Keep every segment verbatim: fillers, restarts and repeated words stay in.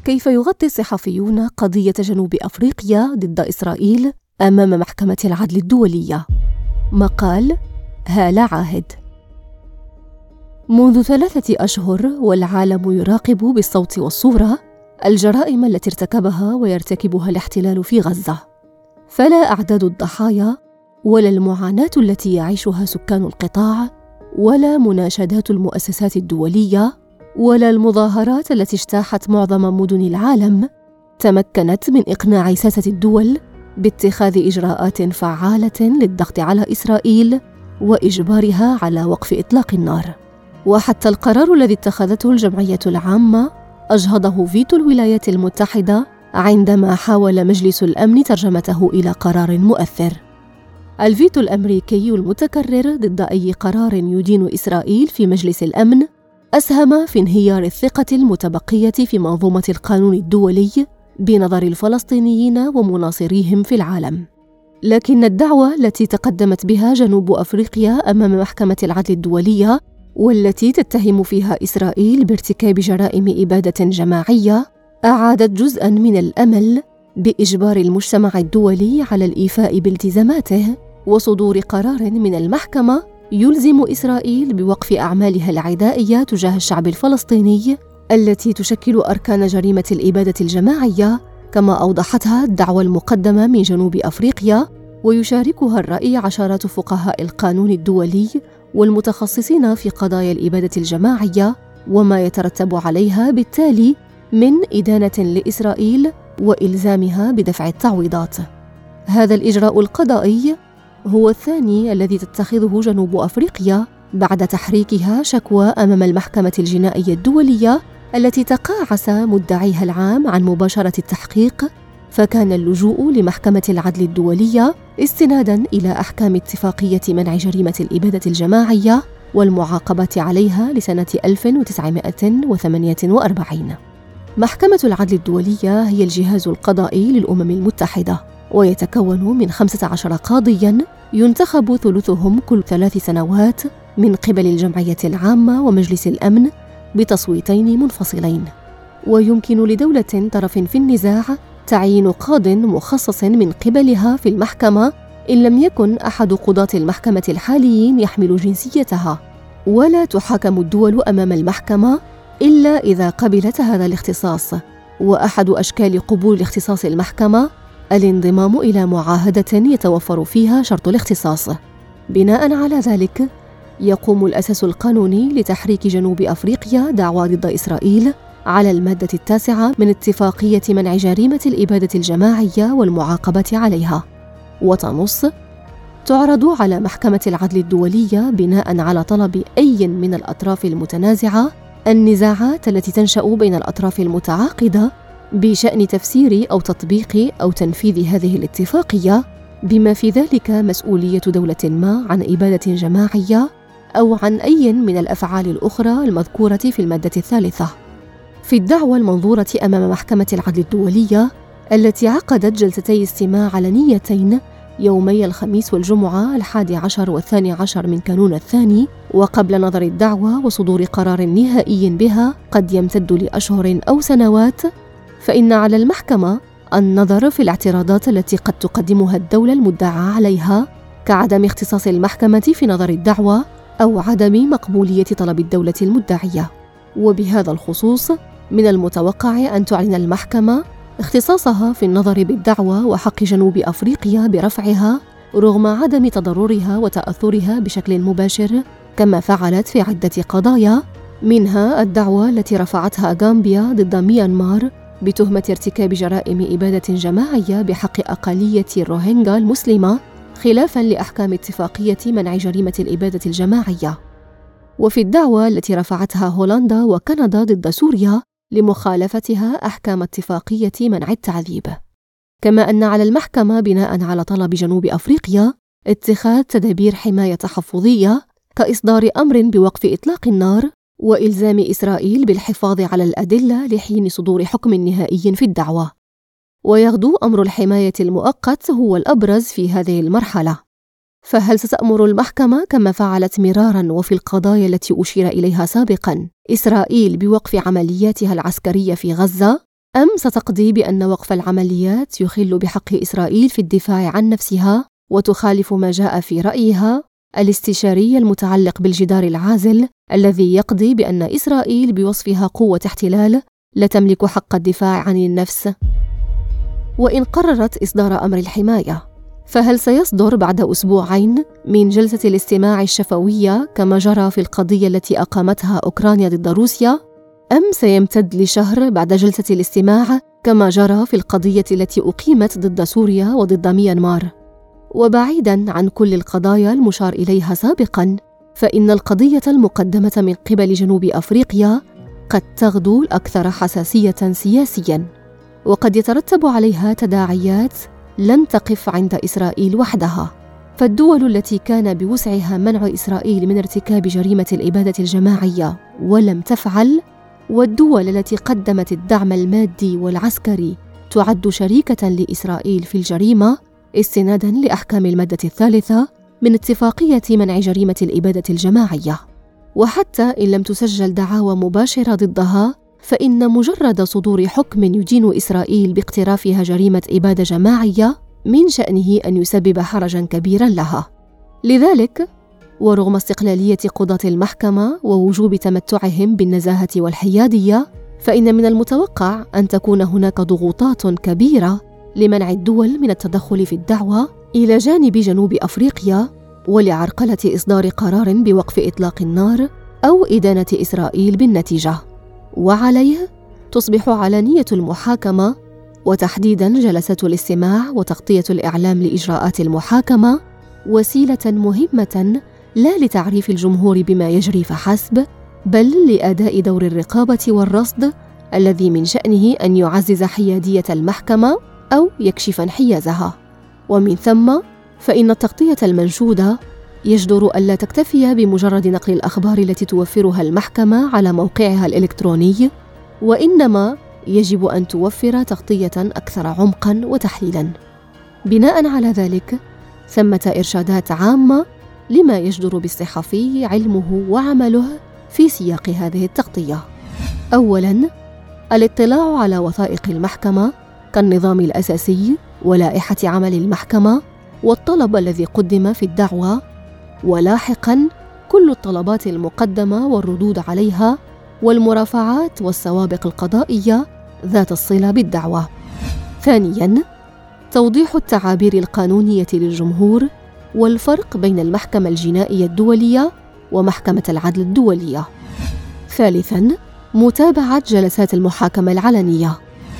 كيف يغطي الصحفيون قضية جنوب أفريقيا ضد إسرائيل أمام محكمة العدل الدولية؟ مقال هالة عاهد. منذ ثلاثة أشهر والعالم يراقب بالصوت والصورة الجرائم التي ارتكبها ويرتكبها الاحتلال في غزة، فلا أعداد الضحايا ولا المعاناة التي يعيشها سكان القطاع ولا مناشدات المؤسسات الدولية ولا المظاهرات التي اجتاحت معظم مدن العالم تمكنت من إقناع ساسة الدول باتخاذ إجراءات فعالة للضغط على إسرائيل وإجبارها على وقف إطلاق النار. وحتى القرار الذي اتخذته الجمعية العامة أجهضه فيتو الولايات المتحدة عندما حاول مجلس الأمن ترجمته إلى قرار مؤثر. الفيتو الأمريكي المتكرر ضد أي قرار يدين إسرائيل في مجلس الأمن أسهم في انهيار الثقة المتبقية في منظومة القانون الدولي بنظر الفلسطينيين ومناصريهم في العالم. لكن الدعوة التي تقدمت بها جنوب أفريقيا أمام محكمة العدل الدولية، والتي تتهم فيها إسرائيل بارتكاب جرائم إبادة جماعية، أعادت جزءاً من الأمل بإجبار المجتمع الدولي على الإيفاء بالتزاماته وصدور قرار من المحكمة يلزم إسرائيل بوقف أعمالها العدائية تجاه الشعب الفلسطيني التي تشكل أركان جريمة الإبادة الجماعية، كما أوضحتها الدعوى المقدمة من جنوب أفريقيا، ويشاركها الرأي عشرات فقهاء القانون الدولي والمتخصصين في قضايا الإبادة الجماعية وما يترتب عليها بالتالي من إدانة لإسرائيل وإلزامها بدفع التعويضات. هذا الإجراء القضائي هو الثاني الذي تتخذه جنوب أفريقيا بعد تحريكها شكوى أمام المحكمة الجنائية الدولية التي تقاعس مدعيها العام عن مباشرة التحقيق، فكان اللجوء لمحكمة العدل الدولية استناداً إلى أحكام اتفاقية منع جريمة الإبادة الجماعية والمعاقبة عليها لسنة ألف وتسعمائة وثمانية وأربعين. محكمة العدل الدولية هي الجهاز القضائي للأمم المتحدة، ويتكون من خمسة عشر قاضياً ينتخب ثلثهم كل ثلاث سنوات من قبل الجمعية العامة ومجلس الأمن بتصويتين منفصلين. ويمكن لدولة طرف في النزاع تعيين قاضٍ مخصص من قبلها في المحكمة إن لم يكن أحد قضاة المحكمة الحاليين يحمل جنسيتها، ولا تحاكم الدول أمام المحكمة إلا إذا قبلت هذا الاختصاص. وأحد أشكال قبول اختصاص المحكمة الانضمام إلى معاهدة يتوفر فيها شرط الاختصاص. بناء على ذلك يقوم الأساس القانوني لتحريك جنوب أفريقيا دعوى ضد إسرائيل على المادة التاسعة من اتفاقية منع جريمة الإبادة الجماعية والمعاقبة عليها، وتنص: تعرض على محكمة العدل الدولية بناء على طلب أي من الأطراف المتنازعة النزاعات التي تنشأ بين الأطراف المتعاقدة بشأن تفسير أو تطبيق أو تنفيذ هذه الاتفاقية، بما في ذلك مسؤولية دولة ما عن إبادة جماعية أو عن أي من الأفعال الأخرى المذكورة في المادة الثالثة. في الدعوى المنظورة أمام محكمة العدل الدولية التي عقدت جلستي استماع علنيتين يومي الخميس والجمعة الحادي عشر والثاني عشر من كانون الثاني، وقبل نظر الدعوى وصدور قرار نهائي بها قد يمتد لأشهر أو سنوات، فإن على المحكمة النظر في الاعتراضات التي قد تقدمها الدولة المدعى عليها، كعدم اختصاص المحكمة في نظر الدعوى أو عدم مقبولية طلب الدولة المدعية. وبهذا الخصوص من المتوقع أن تعلن المحكمة اختصاصها في النظر بالدعوى وحق جنوب أفريقيا برفعها رغم عدم تضررها وتأثرها بشكل مباشر، كما فعلت في عدة قضايا، منها الدعوى التي رفعتها غامبيا ضد ميانمار بتهمة ارتكاب جرائم إبادة جماعية بحق أقلية الروهينجا المسلمة خلافاً لأحكام اتفاقية منع جريمة الإبادة الجماعية، وفي الدعوى التي رفعتها هولندا وكندا ضد سوريا لمخالفتها أحكام اتفاقية منع التعذيب. كما أن على المحكمة بناء على طلب جنوب أفريقيا اتخاذ تدابير حماية تحفظية كإصدار أمر بوقف إطلاق النار وإلزام إسرائيل بالحفاظ على الأدلة لحين صدور حكم نهائي في الدعوة. ويغدو أمر الحماية المؤقت هو الأبرز في هذه المرحلة. فهل ستأمر المحكمة كما فعلت مراراً وفي القضايا التي أشير إليها سابقاً إسرائيل بوقف عملياتها العسكرية في غزة أم ستقضي بأن وقف العمليات يخل بحق إسرائيل في الدفاع عن نفسها وتخالف ما جاء في رأيها الاستشاري المتعلق بالجدار العازل الذي يقضي بأن إسرائيل بوصفها قوة احتلال لا تملك حق الدفاع عن النفس؟ وإن قررت إصدار أمر الحماية، فهل سيصدر بعد أسبوعين من جلسة الاستماع الشفوية كما جرى في القضية التي أقامتها أوكرانيا ضد روسيا؟ أم سيمتد لشهر بعد جلسة الاستماع كما جرى في القضية التي أقيمت ضد سوريا وضد ميانمار؟ وبعيداً عن كل القضايا المشار إليها سابقاً، فإن القضية المقدمة من قبل جنوب أفريقيا قد تغدو الأكثر حساسية سياسياً، وقد يترتب عليها تداعيات لن تقف عند إسرائيل وحدها. فالدول التي كان بوسعها منع إسرائيل من ارتكاب جريمة الإبادة الجماعية ولم تفعل، والدول التي قدمت الدعم المادي والعسكري تعد شريكة لإسرائيل في الجريمة استناداً لأحكام المادة الثالثة من اتفاقية منع جريمة الإبادة الجماعية. وحتى إن لم تسجل دعاوى مباشرة ضدها، فإن مجرد صدور حكم يدين إسرائيل باقترافها جريمة إبادة جماعية من شأنه أن يسبب حرجاً كبيراً لها. لذلك، ورغم استقلالية قضاة المحكمة ووجوب تمتعهم بالنزاهة والحيادية، فإن من المتوقع أن تكون هناك ضغوطات كبيرة لمنع الدول من التدخل في الدعوى إلى جانب جنوب أفريقيا، ولعرقلة إصدار قرار بوقف إطلاق النار أو إدانة إسرائيل بالنتيجة. وعليه تصبح علنية المحاكمة وتحديداً جلسات الاستماع وتغطية الإعلام لإجراءات المحاكمة وسيلة مهمة لا لتعريف الجمهور بما يجري فحسب، بل لأداء دور الرقابة والرصد الذي من شأنه أن يعزز حيادية المحكمة أو يكشف انحيازها. ومن ثم فإن التغطية المنشودة يجدر ألا تكتفي بمجرد نقل الأخبار التي توفرها المحكمة على موقعها الإلكتروني، وإنما يجب أن توفر تغطية أكثر عمقاً وتحليلاً. بناءً على ذلك، ثمة إرشادات عامة لما يجدر بالصحفي علمه وعمله في سياق هذه التغطية. أولاً، الاطلاع على وثائق المحكمة كالنظام الأساسي ولائحة عمل المحكمة والطلب الذي قدم في الدعوى، ولاحقاً كل الطلبات المقدمة والردود عليها والمرافعات والسوابق القضائية ذات الصلة بالدعوى. ثانياً، توضيح التعابير القانونية للجمهور والفرق بين المحكمة الجنائية الدولية ومحكمة العدل الدولية. ثالثاً، متابعة جلسات المحاكمة العلنية.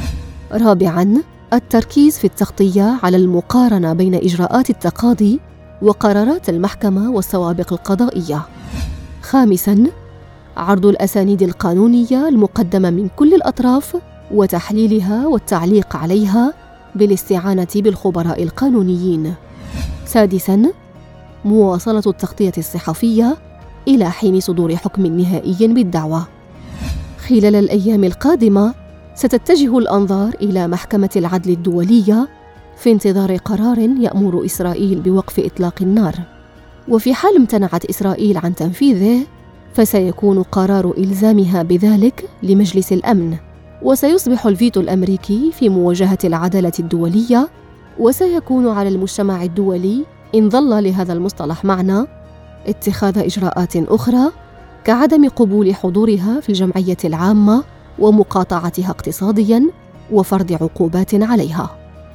رابعاً، التركيز في التغطية على المقارنة بين إجراءات التقاضي وقرارات المحكمة والسوابق القضائية. خامساً، عرض الأسانيد القانونية المقدمة من كل الأطراف وتحليلها والتعليق عليها بالاستعانة بالخبراء القانونيين. سادساً، مواصلة التغطية الصحفية إلى حين صدور حكم نهائي بالدعوى. خلال الأيام القادمة ستتجه الأنظار إلى محكمة العدل الدولية في انتظار قرار يأمر إسرائيل بوقف إطلاق النار، وفي حال امتنعت إسرائيل عن تنفيذه فسيكون قرار إلزامها بذلك لمجلس الأمن، وسيصبح الفيتو الأمريكي في مواجهة العدالة الدولية، وسيكون على المجتمع الدولي إن ظل لهذا المصطلح معنى اتخاذ إجراءات أخرى كعدم قبول حضورها في الجمعية العامة ومقاطعتها اقتصادياً وفرض عقوبات عليها.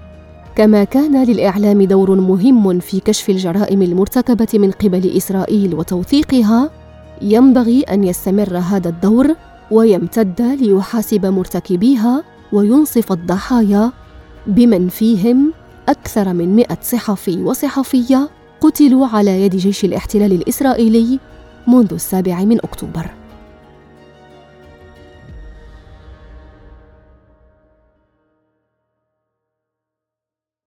كما كان للإعلام دور مهم في كشف الجرائم المرتكبة من قبل إسرائيل وتوثيقها، ينبغي أن يستمر هذا الدور ويمتد ليحاسب مرتكبيها وينصف الضحايا، بمن فيهم أكثر من مئة صحفي وصحفية قتلوا على يد جيش الاحتلال الإسرائيلي منذ السابع من أكتوبر.